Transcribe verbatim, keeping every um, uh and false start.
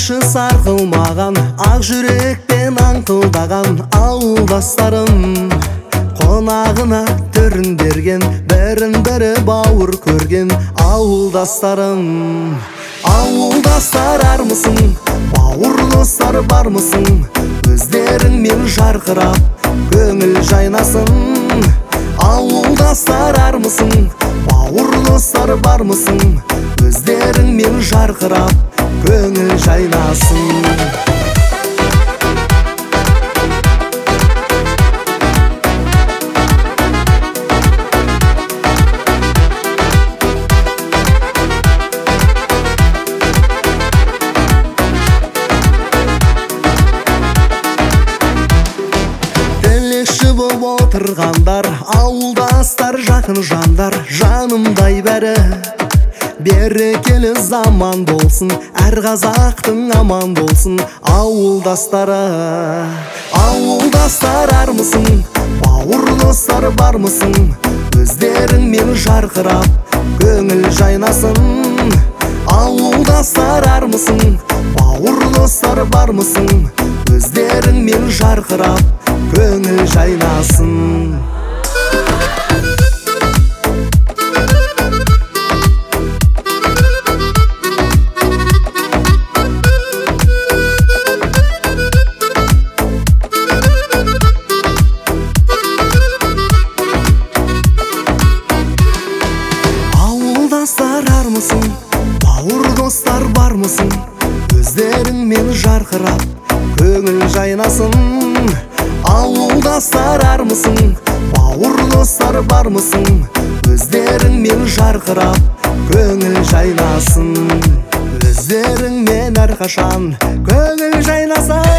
Башы сарқылмаған, ақ жүрекпен аңқылдаған ауылдастарым, қонағына түрін берген, бірін-бірі бауыр көрген ауылдастарым. Ауылдастар армысың, бауыр достар бармысың, өздеріңмен жарқырап, көңіл жайнасын. Ауылдастар армысың, бауыр достар бармысың, өздеріңмен жарқырап, көңіл жайнасын. Тілекші боп отырғандар, ауылдастар жақын жандар, жанымдай бәрі. Берекелі заман болсын, әр қазақтың аман болсын ауылдастары. Ауылдастар армысың, бауыр достар бармысың, өздеріңмен жарқырап, көңіл жайнасын. Ауылдастар армысың, бауыр достар бармысың, өздеріңмен жарқырап, көңіл жайнасын. Ауылдастар армысың, бауыр достар бармысың, өздеріңмен жарқырап, көңіл жайнасын. Ауылдастар армысың, бауыр достар бармысың, өздеріңмен жарқырап, көңіл жайнасын. Өздеріңмен әрқашан көңіл жайнасын.